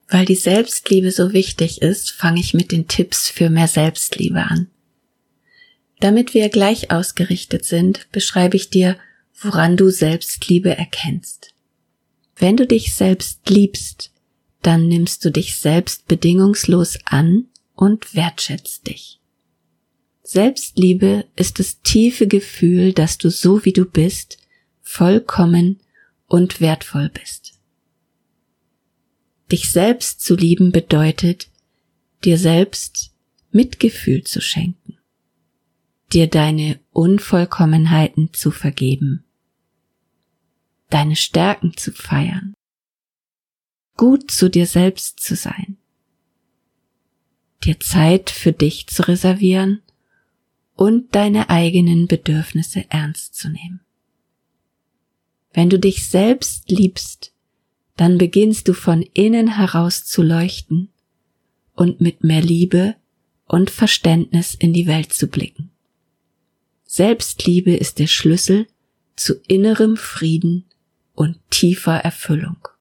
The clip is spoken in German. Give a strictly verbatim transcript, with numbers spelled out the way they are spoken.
Weil die Selbstliebe so wichtig ist, fange ich mit den Tipps für mehr Selbstliebe an. Damit wir gleich ausgerichtet sind, beschreibe ich dir, woran du Selbstliebe erkennst. Wenn du dich selbst liebst, dann nimmst du dich selbst bedingungslos an und wertschätzt dich. Selbstliebe ist das tiefe Gefühl, dass du so wie du bist, vollkommen und wertvoll bist. Dich selbst zu lieben bedeutet, dir selbst Mitgefühl zu schenken, dir deine Unvollkommenheiten zu vergeben, deine Stärken zu feiern, gut zu dir selbst zu sein, dir Zeit für dich zu reservieren und deine eigenen Bedürfnisse ernst zu nehmen. Wenn du dich selbst liebst, dann beginnst du von innen heraus zu leuchten und mit mehr Liebe und Verständnis in die Welt zu blicken. Selbstliebe ist der Schlüssel zu innerem Frieden und tiefer Erfüllung.